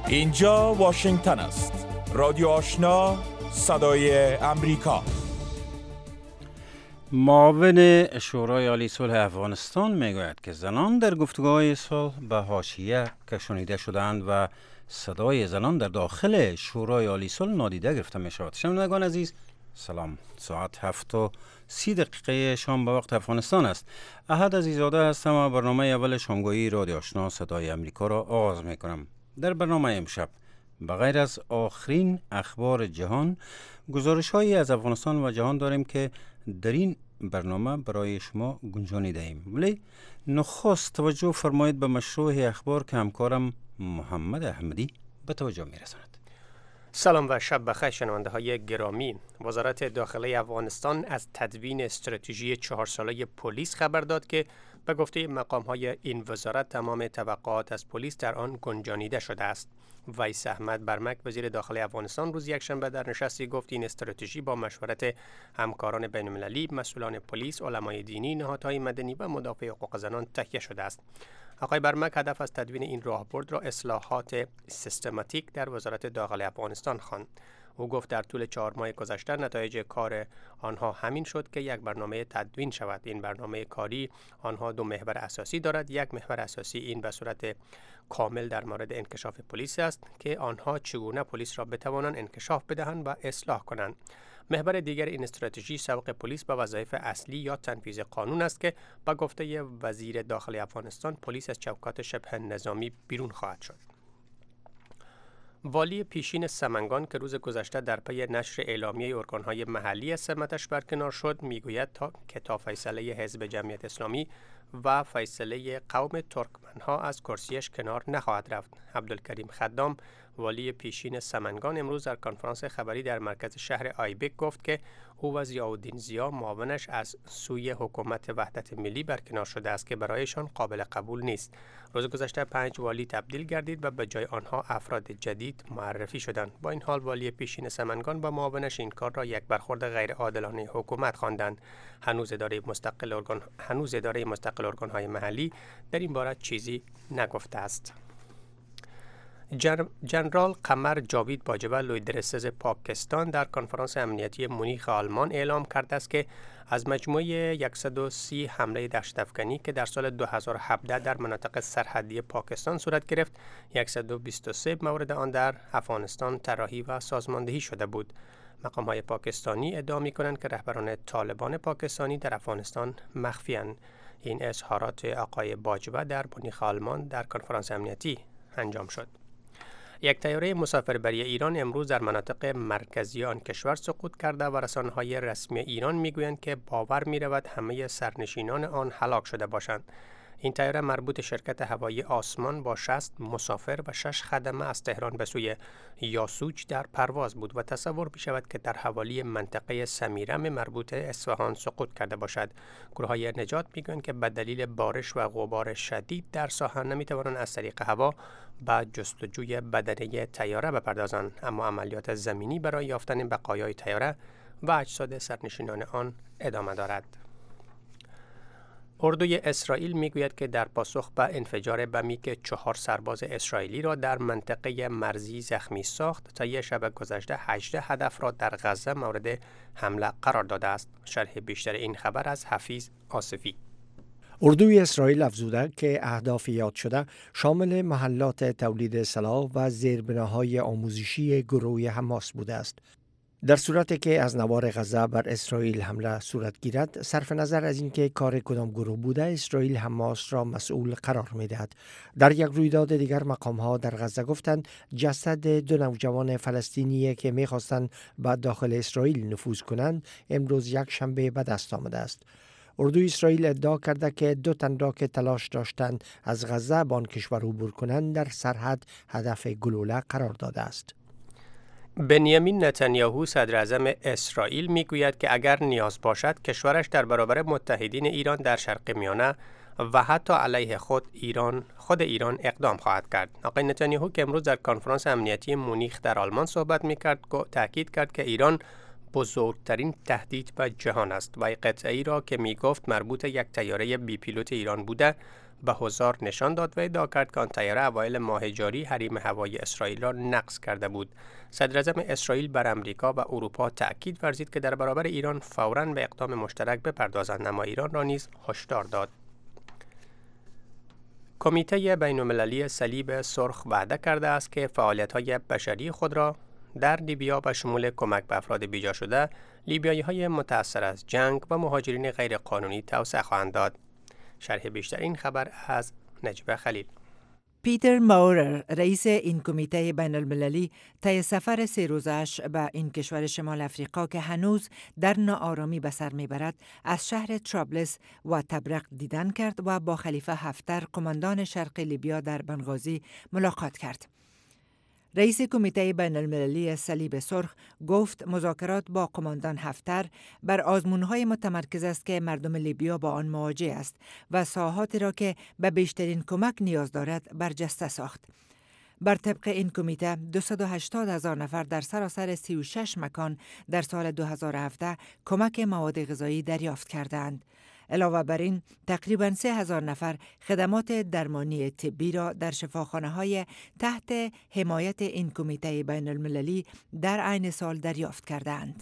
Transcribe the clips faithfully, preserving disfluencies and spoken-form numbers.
اینجا واشنگتن است. رادیو آشنا، صدای امریکا. معاون شورای عالی صلح افغانستان میگوید که زنان در گفتگوهای صلح به حاشیه کشانیده شدند و صدای زنان در داخل شورای عالی صلح نادیده گرفته می شود. شنوندگان عزیز، سلام. ساعت هفت و سی دقیقه شام به وقت افغانستان است. احد عزیزاده هستم و برنامه اول شامگاهی رادیو آشنا صدای امریکا را آغاز می کنم. در برنامه امشب بغیر از آخرین اخبار جهان، گزارش‌هایی از افغانستان و جهان داریم که در این برنامه برای شما گنجانیده ایم. ولی نخست توجه فرمایید به مشروع اخبار که همکارم محمد احمدی به توجه می‌رساند. سلام و شب بخیر شنونده های گرامی. وزارت داخلی افغانستان از تدوین استراتژی چهار ساله پلیس خبر داد که به گفته مقام‌های این وزارت تمام توقعات از پلیس در آن گنجانیده شده است. ویس احمد برمک وزیر داخلی افغانستان روز یکشنبه در نشستی گفت این استراتژی با مشورت همکاران بین‌المللی، مسئولان پلیس، علمای دینی، نهادهای مدنی و مدافع حقوق زنان تهیه شده است. آقای برمک هدف از تدوین این راهبرد را اصلاحات سیستماتیک در وزارت داخلی افغانستان خواند. او گفت در طول چهار ماه گذشته نتایج کار آنها همین شد که یک برنامه تدوین شود. این برنامه کاری آنها دو محور اساسی دارد. یک محور اساسی این به صورت کامل در مورد انکشاف پلیس است که آنها چگونه پلیس را بتوانند انکشاف بدهند و اصلاح کنند. محور دیگر این استراتژی سبق پلیس به وظایف اصلی یا تنفیذ قانون است که با گفته وزیر داخلی افغانستان پلیس از چوکات شبه نظامی بیرون خواهد شد. والی پیشین سمنگان که روز گذشته در پی نشر اعلامیه ارگان‌های محلی از سمتش برکنار شد میگوید تا که تا فیصله حزب جمعیت اسلامی و فیصله قوم ترکمنها از کرسیش کنار نخواهد رفت. عبدالکریم خدام والی پیشین سمنگان امروز در کنفرانس خبری در مرکز شهر آیبک گفت که او و ضیاءالدین ضیا معاونش از سوی حکومت وحدت ملی برکنار شده است که برایشان قابل قبول نیست. روز گذشته پنج والی تبدیل گردید و به جای آنها افراد جدید معرفی شدند. با این حال والی پیشین سمنگان با معاونش این کار را یک برخورد غیر عادلانه حکومت خواندند. هنوز اداره مستقل ارگان هنوز اداره مستقل ارگان‌های محلی در این باره چیزی نگفته است. جنرال قمر جاوید باجوه لویدرسز پاکستان در کنفرانس امنیتی مونیخ آلمان اعلام کرده است که از مجموع صد و سی حمله دهشت‌افکنی که در سال دو هزار و هفده در مناطق سرحدی پاکستان صورت گرفت، صد و بیست و سه مورد آن در افغانستان طراحی و سازماندهی شده بود. مقام‌های پاکستانی ادعا می‌کنند که رهبران طالبان پاکستانی در افغانستان مخفی‌اند. این اظهارات آقای باجوه در مونیخ آلمان در کنفرانس امنیتی انجام شد. یک طیاره مسافربری ایران امروز در مناطق مرکزی آن کشور سقوط کرده و رسانه‌های رسمی ایران میگویند که باور می‌رود همه سرنشینان آن هلاک شده باشند. این طیاره مربوط شرکت هوایی آسمان با شصت مسافر و شش خدمه از تهران به سوی یاسوج در پرواز بود و تصور می‌شود که در حوالی منطقه سمیرم مربوط اصفهان سقوط کرده باشد. گروه‌های نجات می‌گویند که به دلیل بارش و غبار شدید در ساحل نمی‌توانند از طریق هوا به جستجوی بدنه طیاره بپردازند، اما عملیات زمینی برای یافتن بقایای طیاره و اجساد سرنشینان آن ادامه دارد. اردوی اسرائیل میگوید که در پاسخ به انفجار بمی که چهار سرباز اسرائیلی را در منطقه مرزی زخمی ساخت، تا یک شب گذشته هجده هدف را در غزه مورد حمله قرار داده است. شرح بیشتر این خبر از حفیظ آصفی. اردوی اسرائیل افزوده که اهداف یاد شده شامل محلات تولید سلاح و زیربناهای آموزشی گروه حماس بوده است. در صورتی که از نوار غزه بر اسرائیل حمله صورت گیرد، صرف نظر از اینکه کار کدام گروه بوده، اسرائیل حماس را مسئول قرار می‌دهد. در یک رویداد دیگر مقام‌ها در غزه گفتند جسد دو نوجوان فلسطینی که می‌خواستند به داخل اسرائیل نفوذ کنند امروز یک شنبه به دست آمده است. اردوی اسرائیل ادعا کرده که دو تن را که تلاش داشتند از غزه به آن کشور عبور کنند در سرحد هدف گلوله قرار داده است. بنیامین نتانیاهو صدر اعظم اسرائیل میگوید که اگر نیاز باشد کشورش در برابر متحدین ایران در شرق میانه و حتی علیه خود ایران خود ایران اقدام خواهد کرد. آقای نتانیاهو که امروز در کنفرانس امنیتی مونیخ در آلمان صحبت میکرد تاکید کرد که ایران بزرگترین تهدید به جهان است و قطعه‌ای را که میگفت مربوط یک طیاره بی پیلوت ایران بوده به حضار نشان داد و ادعا کرد که آن طیاره اوایل ماه جاری حریم هوایی اسرائیل را نقض کرده بود. صدر اعظم اسرائیل بر امریکا و اروپا تأکید ورزید که در برابر ایران فوراً به اقدام مشترک بپردازند، اما ایران را نیز هشدار داد. کمیته بین‌المللی صلیب سرخ وعده کرده است که فعالیت‌های بشری خود را در لیبیا به شمول کمک به افراد بیجا شده، لیبیایی‌های متأثر از جنگ و مهاجرین غیرقانونی توسعه خواهند داد. شرح بیشتر این خبر از نجیب خلیل. پیتر ماورر، رئیس این کمیته بین المللی، طی سفر سه روزش به این کشور شمال افریقا که هنوز در ناآرامی به سر میبرد، از شهر ترابلس و تبرق دیدن کرد و با خلیفه حفتر، قماندان شرق لیبیا در بنغازی ملاقات کرد. رئیس کمیته بین المللی صلیب سرخ گفت مذاکرات با قماندان حفتر بر آزمون‌های متمرکز است که مردم لیبیا با آن مواجه است و ساحاتی را که به بیشترین کمک نیاز دارد برجسته ساخت. بر طبق این کمیته دویست و هشتاد هزار نفر در سراسر سی و شش مکان در سال دو هزار و هفده کمک مواد غذایی دریافت کردند. علاوه بر این تقریباً سه هزار نفر خدمات درمانی طبی را در شفاخانه‌های تحت حمایت این کمیته بین المللی در عین سال دریافت کردند.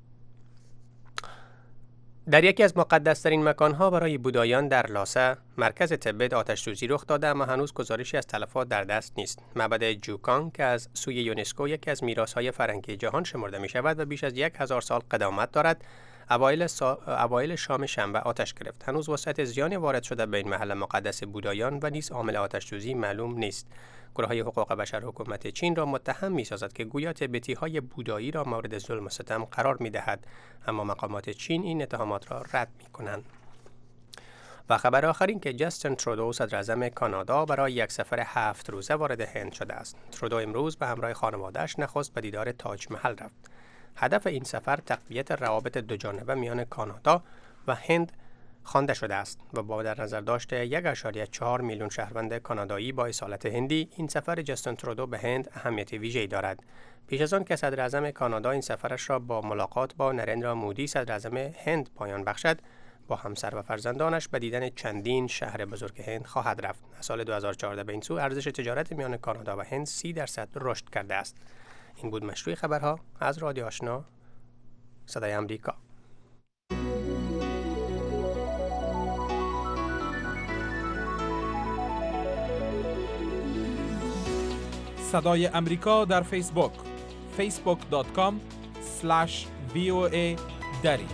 در یکی از مقدس‌ترین مکان‌ها برای بودایان در لاسه، مرکز تبت آتش‌سوزی رخ داده اما هنوز گزارشی از تلفات در دست نیست. معبد جوکانگ که از سوی یونسکو یکی از میراث‌های فرهنگی جهان شمرده می‌شود و بیش از یک هزار سال قدامت دارد، اوایل, سا... اوایل شام شنبه آتش گرفت. هنوز وسعت زیانی وارد شده به این محل مقدس بودایان و نیز عامل آتش‌سوزی معلوم نیست. گروه‌های حقوق بشر حکومت چین را متهم می‌سازد که گویا تبتی‌های بودایی را مورد ظلم و ستم قرار می‌دهد، اما مقامات چین این اتهامات را رد می‌کنند. و خبر آخرین که جاستین ترودو، صدر اعظم کانادا، برای یک سفر هفت روزه وارد هند شده است. ترودو امروز به همراه خانواده‌اش نخست به دیدار تاج محل رفت. هدف این سفر تقویت روابط دوجانبه میان کانادا و هند خوانده شده است و با در نظر داشته یک ممیز چهار میلیون شهروند کانادایی با اصالت هندی، این سفر جاستین ترودو به هند اهمیت ویژه‌ای دارد. پیش از آن که صدر اعظم کانادا این سفرش را با ملاقات با نریندرا مودی، صدر اعظم هند، پایان بخشد، با همسر و فرزندانش به دیدن چندین شهر بزرگ هند خواهد رفت. از سال دو هزار و چهارده به این سو ارزش تجارت میان کانادا و هند سی درصد رشد کرده است. این بود مشروع خبرها از رادیو آشنا صدای امریکا. صدای امریکا در فیسبوک فیسبوک دات کام اسلش وی او ای دری.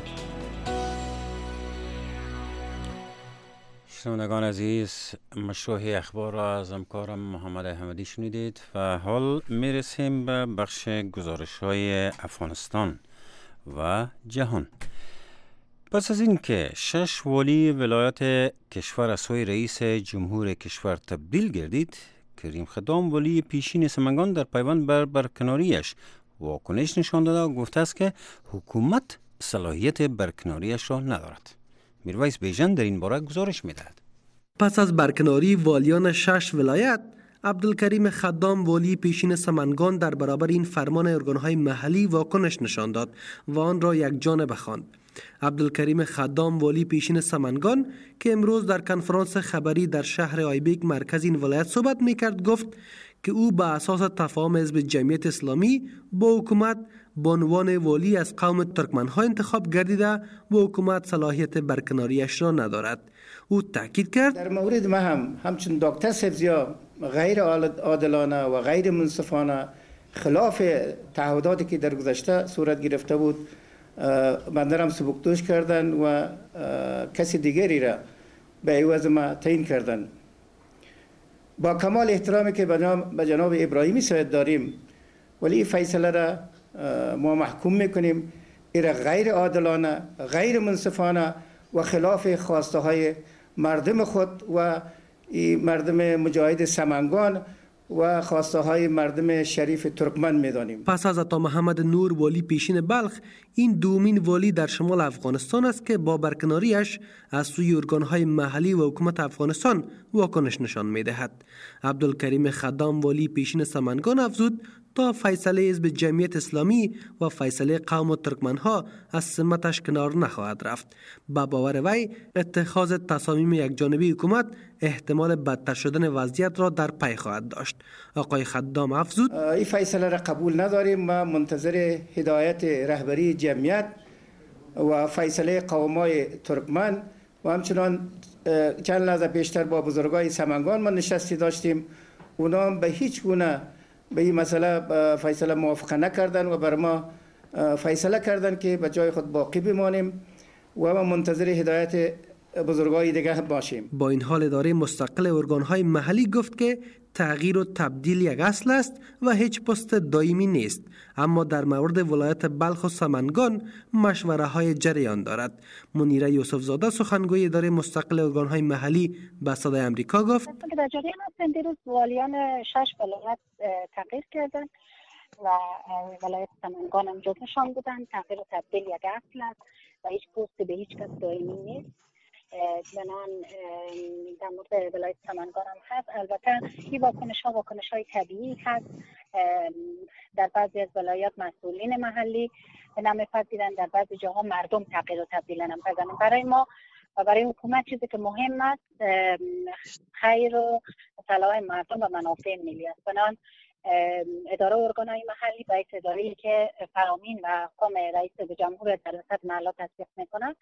شنوندگان عزیز، مشروع اخبار را از همکارم محمد احمدی شنیدید و حال میرسیم به بخش گزارش های افغانستان و جهان. پس از اینکه شش والی ولایت کشور از سوی رئیس جمهور کشور تبدیل گردید، کریم خدام والی پیشین سمنگان در پیوند بر برکناریش واکنش نشان داده و گفته است که حکومت صلاحیت برکناریش را ندارد. میرویس بیژن در این باره گزارش میدهد. پس از برکناری والیان شش ولایت، عبدالکریم خدام والی پیشین سمنگان در برابر این فرمان ارگانهای محلی واکنش نشان داد و آن را یک جانبه خواند. عبدالکریم خدام والی پیشین سمنگان که امروز در کنفرانس خبری در شهر آیبیک مرکز این ولایت صحبت میکرد، گفت که او به اساس تفاهم حزب جمعیت اسلامی با حکومت به عنوان والی از قوم ترکمنها انتخاب گردیده و حکومت صلاحیت برکناریش را ندارد. او تاکید کرد در مورد ما هم همچون دکتر سبزیا غیر عادلانه و غیر منصفانه خلاف تعهداتی که در گذشته صورت گرفته بود بنده هم سبکدوش کردن و کسی دیگری را به عوض ما تعیین کردن. با کمال احترامی که به جناب ابراهیمی سید داریم، ولی این فیصله را ما محکوم میکنیم این غیر عادلانه، غیر منصفانه و خلاف خواسته های مردم خود و مردم مجاهد سمنگان و خواسته های مردم شریف ترکمن میدانیم. پس از عطا محمد نور والی پیشین بلخ، این دومین والی در شمال افغانستان است که با برکناریش از سوی ارگانهای محلی و حکومت افغانستان واکنش نشان میدهد. عبدالکریم خدام والی پیشین سمنگان افزود تا فیصله حزب جمعیت اسلامی و فیصله قوم و ترکمنها از سمتش کنار نخواهد رفت. با باور وی اتخاذ تصامیم یک جانبی حکومت احتمال بدتر شدن وضعیت را در پی خواهد داشت. آقای خدام افزود: این فیصله را قبول نداریم و منتظر هدایت رهبری جمعیت و فیصله قومای ترکمن و همچنان چند لحظه پیشتر با بزرگای سمنگان ما نشستی داشتیم. اونا هم به هیچ گونه به این مسئله فیصله موافقه نکردن و بر ما فیصله کردن که به جای خود باقی بمانیم و ما منتظر هدایت بزرگای دیگه باشیم. با این حال اداره مستقل ارگانهای محلی گفت که تغییر و تبدیل یک اصل است و هیچ پست دائمی نیست، اما در مورد ولایت بلخ و سمنگان مشوره های جریان دارد. منیره یوسف زاده سخنگوی اداره مستقل ارگانهای محلی به صدای آمریکا گفت: در جریان هستند دیروز والیان شش ولایت تغییر کردند و ولایت سمنگان هم جزوشان بودند. تغییر و تبدیل یک اصل است و هیچ پست به هیچ کس دائمی نیست. بنان در مورد ولایت سمنگان هم هست. البته این واکنش ها واکنش های طبیعی هست. در بعضی از ولایات مسئولین محلی نمیپذیرند، در بعضی جاها مردم تغییر و تبدیل نمیپذیرند. برای ما و برای حکومت چیزی که مهم است خیر و صلاح مردم و منافع ملی است. بنان اداره ارگانهای محلی باید اداره‌ای که فرامین و حکم رئیس جمهور در وسط محلات تصدیق میکنند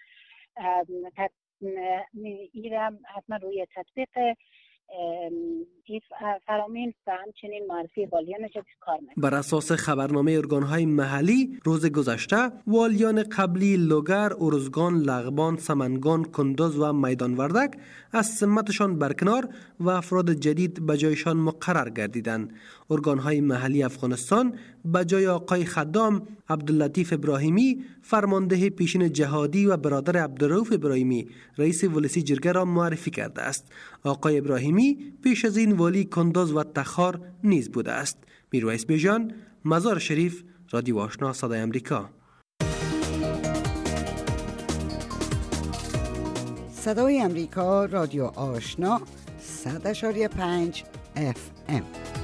ایرم حتما روی تطبیق این فرامین و همچنین معرفی والیان جدید کار میکنه. بر اساس خبرنامه ارگانهای محلی روز گذشته والیان قبلی لوگر، ارزگان، لغبان، سمنگان، کندوز و میدان وردک از سمتشان برکنار و افراد جدید به جایشان مقرر گردیدند. ارگانهای محلی افغانستان به جای آقای خدام عبداللطیف ابراهیمی فرمانده پیشین جهادی و برادر عبدالرؤوف ابراهیمی رئیس ولسی جرگه را معرفی کرده است. آقای ابراهیمی پیش از این والی کندوز و تخار نیز بوده است. میرویس بیژن، مزار شریف، رادیو آشنا صدای امریکا. صدای امریکا، رادیو آشنا، صد اشاری پنج اف ام.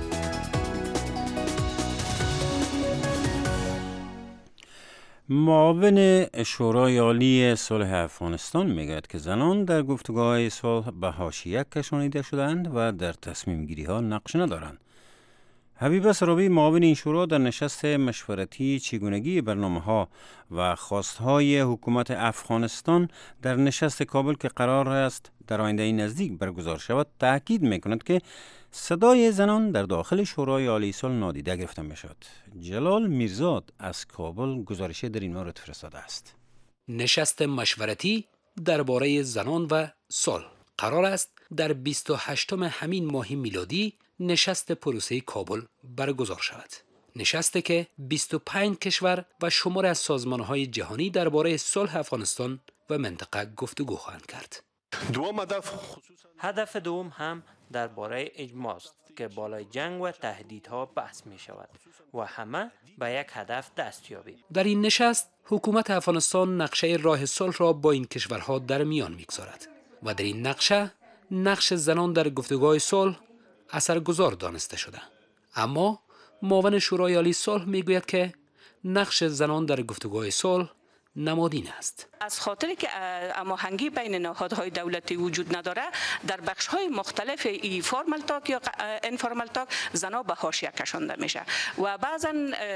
معاون شورای عالی صلح افغانستان میگوید که زنان در گفتگوهای صلح به حاشیه کشانیده شدند و در تصمیم گیری ها نقش ندارند. حبیبه سرابی معاون این شورا در نشست مشورتی چگونگی برنامه ها و خواستهای حکومت افغانستان در نشست کابل که قرار است در آینده نزدیک برگزار شود تاکید میکند که صدای زنان در داخل شورای عالی صلح نادیده گرفته میشد. جلال میرزاد از کابل گزارش در این مورد فرستاده است. نشست مشورتی درباره زنان و صلح قرار است در بیست و هشتم همین ماه میلادی نشست پروسه کابل برگزار شود. نشستی که بیست و پنج کشور و شمار از سازمان‌های جهانی درباره صلح افغانستان و منطقه گفتگو خواهند کرد. دوم هدف هدف دوم هم درباره اجماع است که بالای جنگ و تهدیدها بحث می شود و همه به یک هدف دستیابی. در این نشست حکومت افغانستان نقشه راه صلح را با این کشورها در میان میگذارد و در این نقشه نقش زنان در گفتگوهای صلح اثرگذار دانسته شده. اما معاون شورای عالی صلح میگوید که نقش زنان در گفتگوهای صلح نمادین است. از خاطری که هماهنگی بین نهادهای دولتی وجود نداره، در بخش‌های مختلف ای فرمال تاک یا انفورمال تاک زنا به حاشیه کشانده میشه و بعضا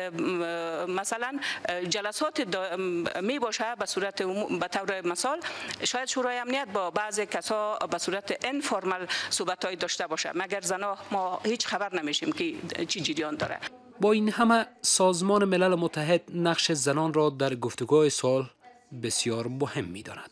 مثلا جلسات می باشه به صورت به طور مثال شاید شورای امنیت با بعضی کسا به صورت انفورمال صحبت‌های داشته باشه، مگر زنا ما هیچ خبر نمیشیم که چی جریان داره. با این همه سازمان ملل متحد نقش زنان را در گفتگوهای صلح بسیار مهم می‌داند.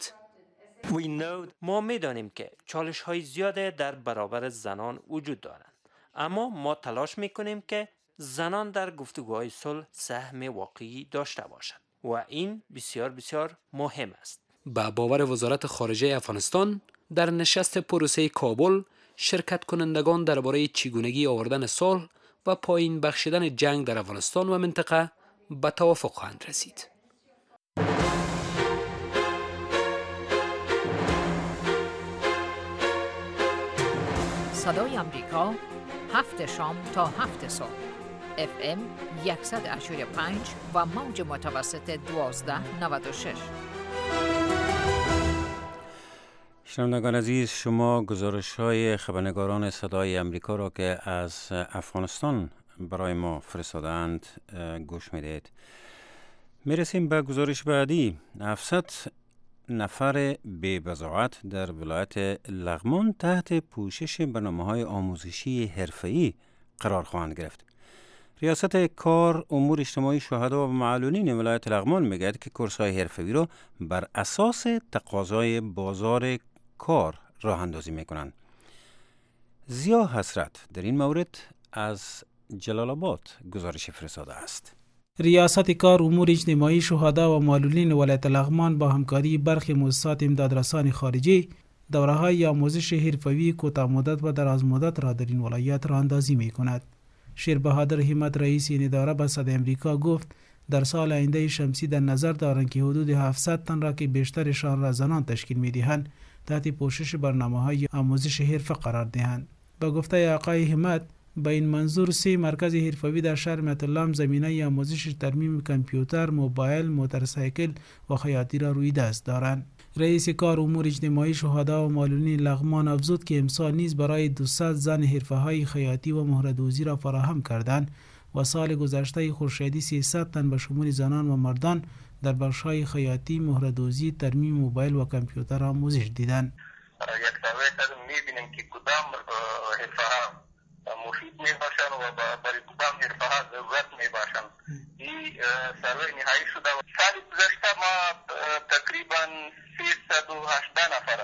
ما می‌دانیم که چالش‌های زیاده در برابر زنان وجود دارند، اما ما تلاش می‌کنیم که زنان در گفتگوهای صلح سهم واقعی داشته باشند و این بسیار بسیار مهم است. با باور وزارت خارجه افغانستان در نشست پروسه کابل شرکت کنندگان درباره چگونگی آوردن صلح و پایین بخشیدن جنگ در افغانستان و منطقه به توافق خواهند رسید. صدای امریکا هفت شام تا هفت صبح اف ام صد و یک و پنج و موج متوسط دوازده نود و شش. شنوندگان عزیز، شما گزارش های خبرنگاران صدای امریکا را که از افغانستان برای ما فرستادند گوش میدید. میرسیم به گزارش بعدی. هفتصد نفر بی بضاعت در ولایت لغمان تحت پوشش برنامه‌های آموزشی حرفه‌ای قرار خواهند گرفت. ریاست کار امور اجتماعی شهدا و معلولین ولایت لغمان میگوید که کورس‌های حرفه‌ای را بر اساس تقاضای بازار کار راه اندازی میکنند. زیا حسرت در این مورد از جلال آباد گزارش فرستاده است. ریاست کار امور اجتماعی شهدا و معلولین ولایت لغمان با همکاری برخی مؤسسات امدادرسان خارجی دوره‌های آموزش حرفه‌ای کوتاه مدت و دراز مدت را در این ولایت راه اندازی میکند. شیر بهادر همت رئیس این اداره به صدای امریکا گفت در سال آینده شمسی در نظر دارند که حدود هفتصد تن را که بیشترشان را زنان تشکیل می‌دهند تحت پوشش برنامه‌های آموزش حرفه قرار دهند. با گفته آقای همت با این منظور سه مرکز حرفه‌ای در شهر متلام زمینه آموزش ترمیم کامپیوتر، موبایل، موتورسایکل و خیاطی را روی دست دارند. رئیس کار امور اجتماعی شهدا و معلولین لغمان افزود که امسال نیز برای دویست زن حرفه‌های خیاطی و مهره‌دوزی را فراهم کردند و سال گذشته خورشیدی سیصد تن به شمول زنان و مردان در بخش‌های خیاطی، مهره‌دوزی، ترمیم موبایل و کامپیوتر آموزش دیدند. یک سوال می‌بینیم که کدام حرفه‌ها مفید میباشند و برای کدام حرفه‌ها ضرورت میباشند. این سروی نهایی شده و سال گذشته ما تقریبا سیصد و هشده نفر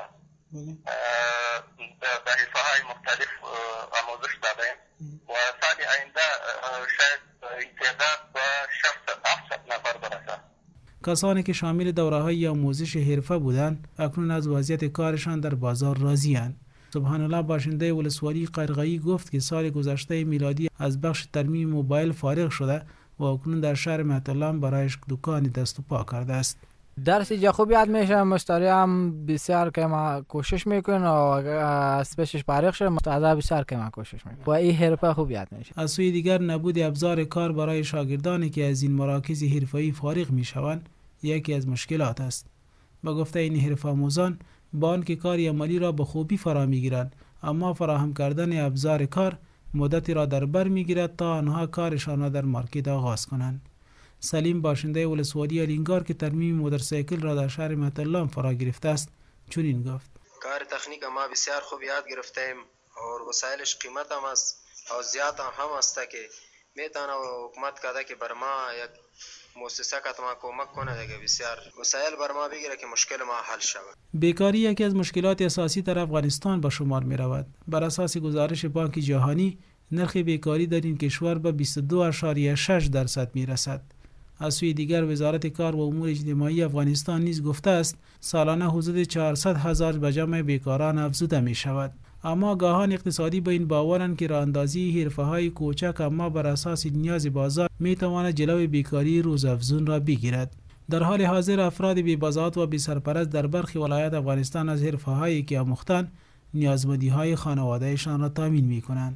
به حرفه‌های مختلف آموزش دادیم و سال آینده شاید این تعداد به ششصد هفتصد نفر برسد. کسانی که شامل دوره‌های آموزش حرفه بودند اکنون از وضعیت کارشان در بازار راضی‌اند. سبحان الله باشنده ولسوالی قرغایی گفت که سال گذشته میلادی از بخش ترمیم موبایل فارغ شده و اکنون در شهر مهتلام برایش دکانی دست و پا کرده است. درس اینجا خوب یاد میشه، مشتری هم بسیار که ما کوشش میکنه و از پیشش فارغ شده مستعد بسیار که ما کوشش میکنه و این حرفه خوب یاد میشه. از سوی دیگر نبود ابزار کار برای شاگردانی که از این مراکز حرفه‌ای فارغ میشوند یکی از مشکلات است. با گفته این حرفه آموزان با آنکه کار عملی را به خوبی فرا میگیرند اما فراهم کردن ابزار کار مدتی را در بر میگیرد تا آنها کارشان را در مارکت آغاز کنند. سلیم باشنده ولسوالی الینگار که ترمیم موتورسایکل را در شهر مهتلام فرا گرفته است چنین گفت: کار تکنیک ما بسیار خوب یاد گرفتیم و وسایلش قیمت هم است و زیاد هم است که میتونه حکومت کده که بر ما یک مؤسسه که ما کمک کنه دیگه بسیار وسایل بر ما بگیره که مشکل ما حل شود. بیکاری یکی از مشکلات اساسی در افغانستان به شمار می رود. بر اساس گزارش بانک جهانی نرخ بیکاری در این کشور به بیست و دو اشاریه شش درصد می رسد. از سوی دیگر وزارت کار و امور اجتماعی افغانستان نیز گفته است سالانه حدود چهارصد هزار به جمع بیکاران افزوده می شود. اما آگاهان اقتصادی به این باورند که راهاندازی حرفه‌های کوچک اما بر اساس نیاز بازار میتواند جلوی بیکاری روزافزون را بگیرد. در حال حاضر افراد بی‌بضاعت و بی‌سرپرست در برخی ولایات افغانستان از حرفه‌هایی که آموختند نیازمندی‌های خانواده‌شان را تامین می‌کنند.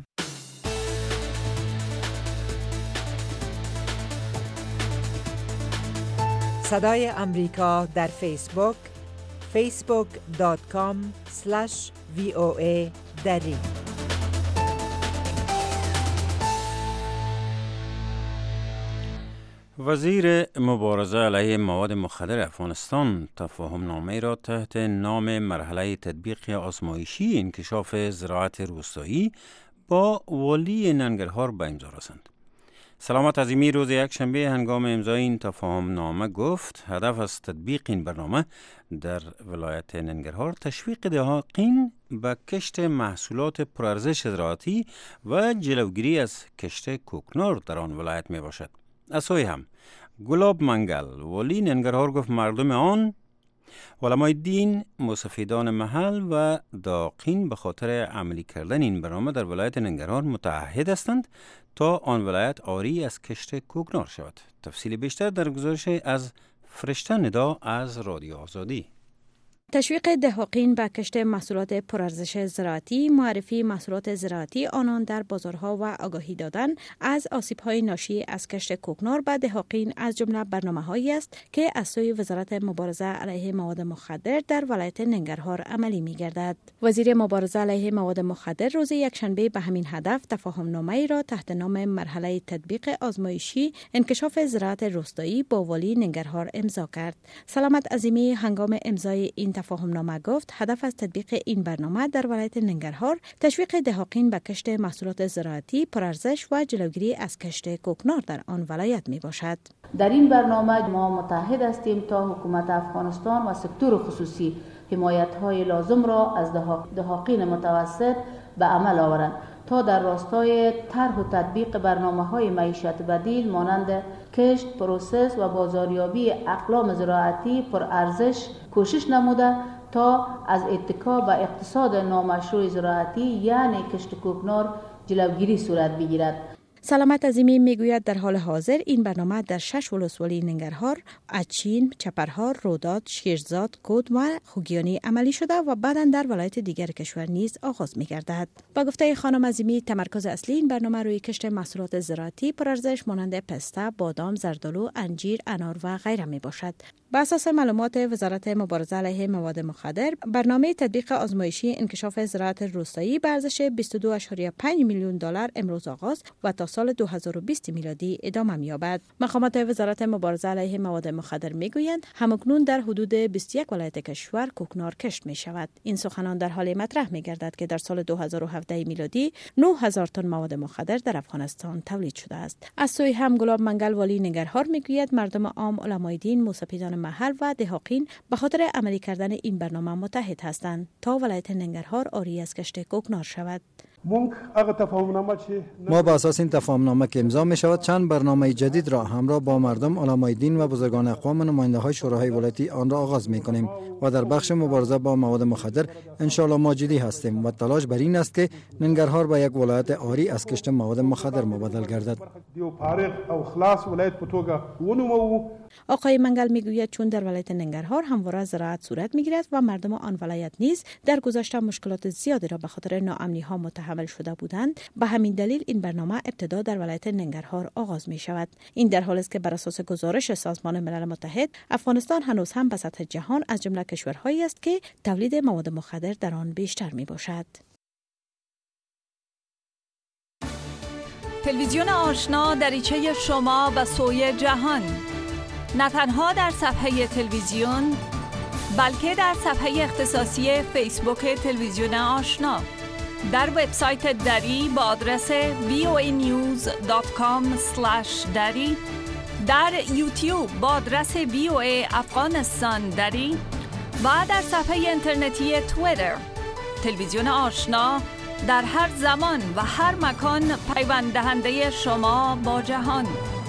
صدای امریکا در فیسبوک فیسبوک دات کام اسلش وی او ای دری. وزیر مبارزه علیه مواد مخدر افغانستان تفاهم نامه را تحت نام مرحله تطبیق آزمایشی انکشاف زراعت روستایی با والی ننگرهار به امضا رساند. سلامت عظیمی روز یک شنبه هنگام امضای این تفاهم نامه گفت هدف از تطبیق این برنامه در ولایت ننگرهار تشویق دهقان به کشت محصولات پرارزش زراعتی و جلوگیری از کشت کوکنار در آن ولایت می باشد. از سوی هم گلاب منگل والی ننگرهار گفت مردم آن، علمای دین، مستفیدان محل و داقین به خاطر عملی کردن این برنامه در ولایت ننگرهار متعهد هستند تا آن ولایت آری از کشت کوکنار شود. تفصیل بیشتر در گزارش از فرشته ندا از رادیو آزادی. تشویق دهقان به کشت محصولات پرارزش زراعتی، معرفی محصولات زراعتی آنان در بازارها و آگاهی دادن از آسیب‌های ناشی از کشت کوکنار به دهقان از جمله برنامه‌هایی است که از سوی وزارت مبارزه علیه مواد مخدر در ولایت ننگرهار عملی می‌گردد. وزیر مبارزه علیه مواد مخدر روز یکشنبه به همین هدف تفاهم‌نامه‌ای را تحت نام مرحله تطبیق آزمایشی انکشاف زراعت روستایی با والی ننگرهار امضا کرد. سلامت عظیمی هنگام امضای این تفاهمنامه گفت هدف از تطبیق این برنامه در ولایت ننگرهار تشویق دهقان به کشت محصولات زراعتی پرارزش و جلوگیری از کشت کوکنار در آن ولایت می باشد. در این برنامه ما متحد هستیم تا حکومت افغانستان و سکتور خصوصی حمایت‌های لازم را از دهقان متوسط به عمل آورند تا در راستای طرح و تطبیق برنامه‌های معیشت بدیل مانند کشت، پروسس و بازاریابی اقلام زراعتی پر ارزش کوشش نموده تا از اتکا به اقتصاد نامشروع زراعتی یعنی کشت کوکنار جلوگیری صورت بگیرد. سلامت عظیمی میگوید در حال حاضر این برنامه در شش ولسوالی ننگرهار، اچین، چپرهار، روداد، شیرزاد، کود و خوگیانی عملی شده و بعداً در ولایت دیگر کشور نیز آغاز می‌گردد. با گفته خانم عظیمی تمرکز اصلی این برنامه روی کشت محصولات زراعتی پرارزش مانند پسته، بادام، زردالو، انجیر، انار و غیره میباشد. بر اساس معلومات وزارت مبارزه علیه مواد مخدر، برنامه تطبیق آزمایشی انکشاف زراعت روستایی به ارزش بیست و دو و پنج میلیون دلار امروز آغاز و تا سال دو هزار و بیست میلادی ادامه می‌یابد. مقامات وزارت مبارزه علیه مواد مخدر میگویند همکنون در حدود بیست و یک ولایت کشور کوکنار کشت می‌شود. این سخنان در حال مطرح می‌گردد که در سال دو هزار و هفده میلادی نه هزار تن مواد مخدر در افغانستان تولید شده است. از سوی هم گلاب منگل والی ننگرهار میگوید مردم عام، علمای دین، موسیقیدان محل و دهقان به خاطر عملی کردن این برنامه متحد هستند تا ولایت ننگرهار عاری از کشت کوکنار شود. ما با اساس این تفاهمنامه که امضا می شود چند برنامه جدید را همراه با مردم، علمای دین و بزرگان اقوام و نماینده های شوراهای ولایتی آن را آغاز می کنیم و در بخش مبارزه با مواد مخدر ان شاء الله ما جدی هستیم و تلاش بر این است که ننگرهار به یک ولایت عاری از کشت مواد مخدر مبادل گردد. آقای منگل میگوید چون در ولایت ننگرهار همواره زراعت صورت میگیرد و مردم آن ولایت نیز در گذشته مشکلات زیادی را به خاطر ناامنی ها متحمل شده بودند، به همین دلیل این برنامه ابتدا در ولایت ننگرهار آغاز می شود. این در حالی است که بر اساس گزارش سازمان ملل متحد افغانستان هنوز هم به سطح جهان از جمله کشورهایی است که تولید مواد مخدر در آن بیشتر می باشد. تلویزیون آشنا دریچه شما به سوی جهان، نه تنها در صفحه تلویزیون بلکه در صفحه اختصاصی فیسبوک تلویزیون آشنا، در وبسایت دری با آدرس وی او ای نیوز دات کام اسلش دری، در یوتیوب با آدرس وی او ای افغانستان دری و در صفحه اینترنتی توییتر. تلویزیون آشنا در هر زمان و هر مکان پیوند دهنده شما با جهان.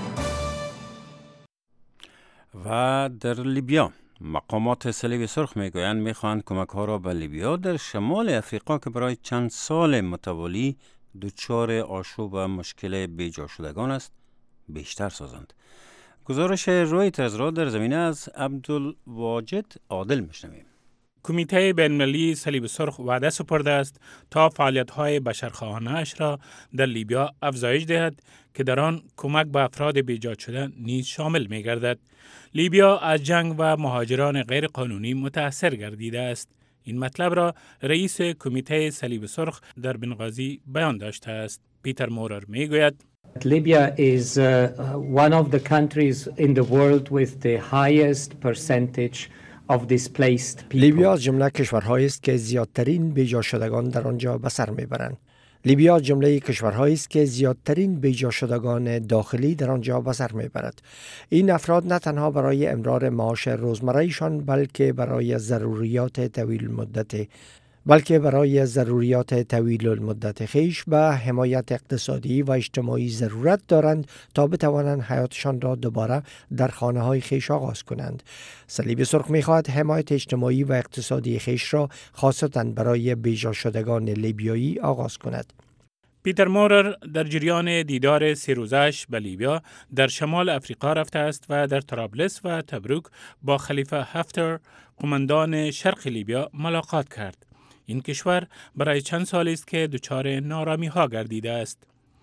و در لیبیا مقامات صلیب سرخ میگویند میخواهند کمک ها را به لیبیا در شمال افریقا که برای چند سال متوالی دچار آشوب و مشکل بیجا شدگان است بیشتر سازند. گزارش رویترز را در زمینه از عبدالواجد عادل میشنویم. کمیته بین‌المللی صلیب سرخ وعده سپرده است تا فعالیت‌های بشرخواهانه اش را در لیبیا افزایش دهد که در آن کمک به افراد بیجا شده نیز شامل می‌گردد. لیبیا از جنگ و مهاجران غیر قانونی متاثر گردیده است. این مطلب را رئیس کمیته صلیب سرخ در بنغازی بیان داشته است. پیتر مورر میگوید Libya is uh, one of the countries in the world with the highest percentage of displaced people. لیبیا از جمله کشورهایی است که زیادترین بیجا شدگان در آنجا به سر میبرند. لیبیا از جمله کشورهایی است که زیادترین بیجا شدگان داخلی در آنجا به سر میبرد. این افراد نه تنها برای امرار معاش روزمره‌ایشان بلکه برای ضروریات طویل مدت بلکه برای ضروریات طویل المدت خیش به حمایت اقتصادی و اجتماعی ضرورت دارند تا بتوانند حیاتشان را دوباره در خانه های خیش آغاز کنند. صلیب سرخ می‌خواهد حمایت اجتماعی و اقتصادی خیش را خاصتاً برای بیجا شدگان لیبیایی آغاز کند. پیتر مورر در جریان دیدار سه روزش به لیبیا در شمال افریقا رفته است و در طرابلس و تبروک با خلیفه هفتر قماندان شرق لیبیا ملاقات کرد. این کشور برای چند سال است که دچار نارامی ها گردیده است.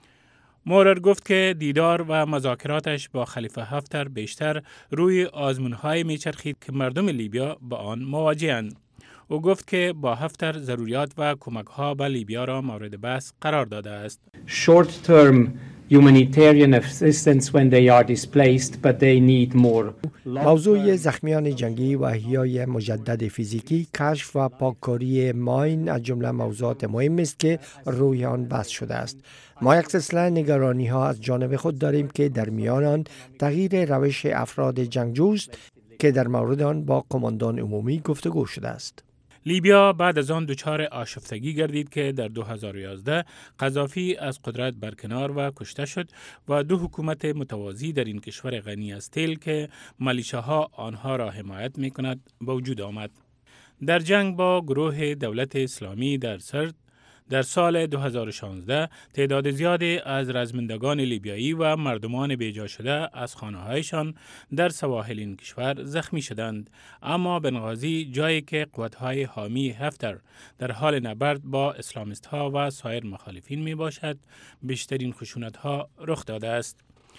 مورر گفت که دیدار و مذاکراتش با خلیفه هفتر بیشتر روی آزمون‌های میچرخید که مردم لیبیا با آن مواجه‌اند. او گفت که با هفتر ضروریات و کمک‌ها به لیبیا را مورد بحث قرار داده است. Short term humanitarian assistance when they are displaced but they need more. موضوع زخمیان جنگی و احیای مجدد فیزیکی، کشف و پاککاری ماین از جمله موضوعات مهم است که روی آن بحث شده است. ما یک سلسله نگرانی ها از جانب خود داریم که در میان آن تغییر روش افراد جنگجوست که در مورد آن با قماندان عمومی گفتگو شده است. لیبیا بعد از آن دچار آشفتگی گردید که در دو هزار و یازده قذافی از قدرت برکنار و کشته شد و دو حکومت متوازی در این کشور غنی از تیل که ملیشه‌ها آنها را حمایت می‌کند به وجود آمد. در جنگ با گروه دولت اسلامی در سرد در سال دو هزار و شانزده تعداد زیادی از رزمندگان لیبیایی و مردمان بیجا شده از خانه‌هایشان در سواحل این کشور زخمی شدند، اما بنغازی جایی که قوت‌های حامی هفتر در حال نبرد با اسلامیست‌ها و سایر مخالفین میباشد، بیشترین خشونت‌ها رخ داده است.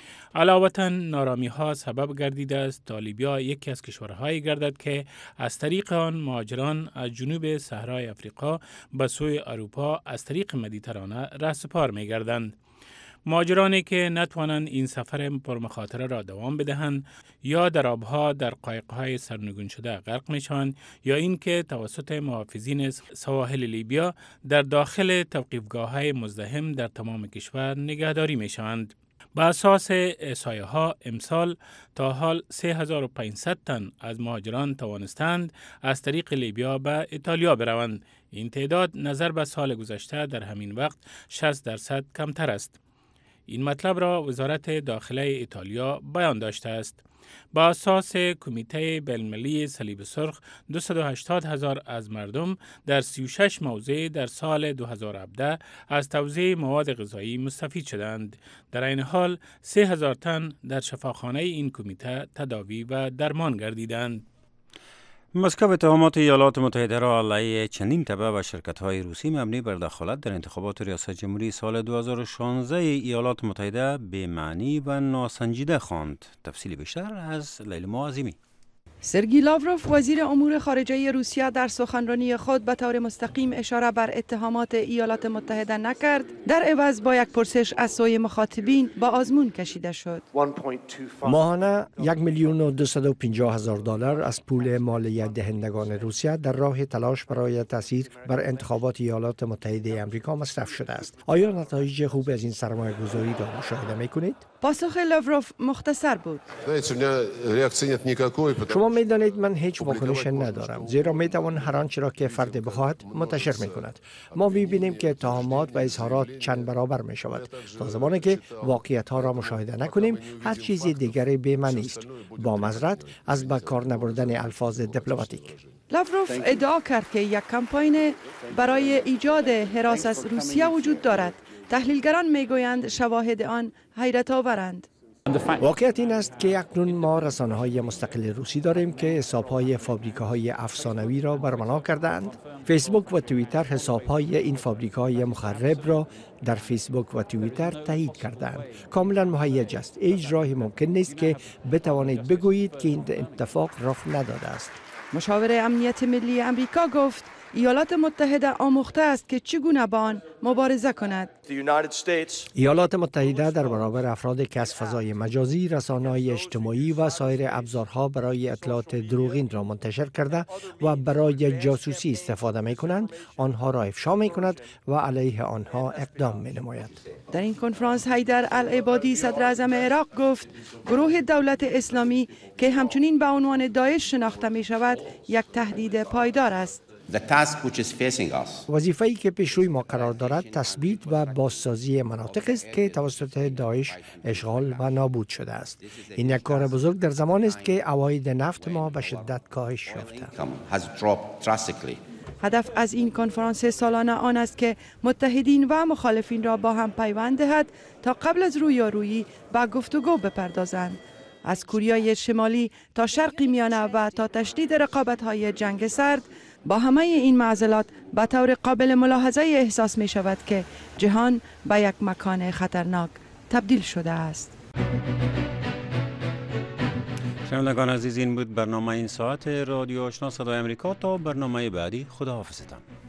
علاوه نارامی ها سبب گردیده است تا لیبیا یکی از کشورهایی گردد که از طریق آن مهاجران از جنوب صحرای افریقا به سوی اروپا از طریق مدیترانه رهسپار می گردند. مهاجرانی که نتوانند این سفر پرمخاطره را دوام بدهند یا در آبها در قایق‌های سرنگون شده غرق میشوند یا اینکه توسط محافظین سواحل لیبیا در داخل توقیفگاه‌های مزدحم در تمام کشور نگهداری میشوند. با اساس احصایه ها امسال تا حال سه هزار و پانصد تن از مهاجران توانستند از طریق لیبیا به ایتالیا بروند. این تعداد نظر به سال گذشته در همین وقت شصت درصد کمتر است. این مطلب را وزارت داخله ایتالیا بیان داشته است. با اساس کمیته بین‌المللی صلیب سرخ دویست و هشتاد هزار از مردم در سی و شش موضع در سال دو هزار و هفده از توزیع مواد غذایی مستفید شدند. در این حال سه هزار تن در شفاخانه این کمیته تداوی و درمان گردیدند. مسکو اتهامات ایالات متحده را علیه چندین تبع و شرکت‌های روسی مبنی بر دخالت در انتخابات ریاست جمهوری سال دو هزار و شانزده ایالات متحده به معنی و ناسنجیده خواند. تفصیل بیشتر از لیلا معظمی. سرگئی لاوروف وزیر امور خارجه روسیه در سخنرانی خود به طور مستقیم اشاره بر اتهامات ایالات متحده نکرد، در عوض با یک پرسش از سوی مخاطبین با آزمون کشیده شد. ماهانه یک میلیون و دویست و پنجاه هزار دلار از پول مالیات دهندگان روسیه در راه تلاش برای تاثیر بر انتخابات ایالات متحده آمریکا مصرف شده است. آیا نتایج خوب از این سرمایه گذاری را مشاهده می کنید؟ پاسخ لاوروف مختصر بود. شما می دانید من هیچ واکنش ندارم، زیرا می توان هر آنچه را که فرد بخواهد منتشر می کند. ما می بینیم که اتهامات و اظهارات چند برابر می شود. تا زمانی که واقعیت ها را مشاهده نکنیم، هر چیز دیگری بی معنی است. با معذرت از به کار نبردن الفاظ دیپلماتیک. لاوروف ادعا کرد که یک کمپاین برای ایجاد هراس از روسیه وجود دارد. تحلیلگران میگویند شواهد آن حیرت آورند. واقعیت این است که اکنون ما رسانه‌های مستقل روسی داریم که حساب‌های فابریکاهای افسانوی را برملا کردند. فیسبوک و توییتر حساب‌های این فابریکاهای مخرب را در فیسبوک و توییتر تایید کردند. کاملا مهیج است. هیچ راهی ممکن نیست که بتوانید بگویید که این اتفاق رخ نداده است. مشاور امنیت ملی امریکا گفت ایالات متحده آموخته است که چگونه با آن مبارزه کند. ایالات متحده در برابر افرادی که از فضای مجازی، رسانه‌های اجتماعی و سایر ابزارها برای اطلاعات دروغین را منتشر کرده و برای جاسوسی استفاده می کنند، آنها را افشا می کند و علیه آنها اقدام می نماید. در این کنفرانس حیدر العبادی صدر اعظم عراق گفت گروه دولت اسلامی که همچنین به عنوان داعش شناخته می شود یک تهدید پایدار است. وظیفه‌ای که پیش روی ما قرار دارد تثبیت و بازسازی مناطق است که توسط داعش اشغال و نابود شده است. این یک کار بزرگ در زمان است که عواید نفت ما به شدت کاهش یافته. هدف از این کنفرانس سالانه آن است که متحدین و مخالفین را با هم پیوند دهد تا قبل از رویارویی به گفتگو بپردازند. از کوریای شمالی تا شرق میانه و تا تشدید رقابت‌های جنگ سرد، با همه این معضلات به طور قابل ملاحظه احساس می شود که جهان به یک مکان خطرناک تبدیل شده است. شنوندگان عزیز، این بود برنامه این ساعت رادیو آشنا صدای امریکا. تا برنامه بعدی، خدا حافظتان.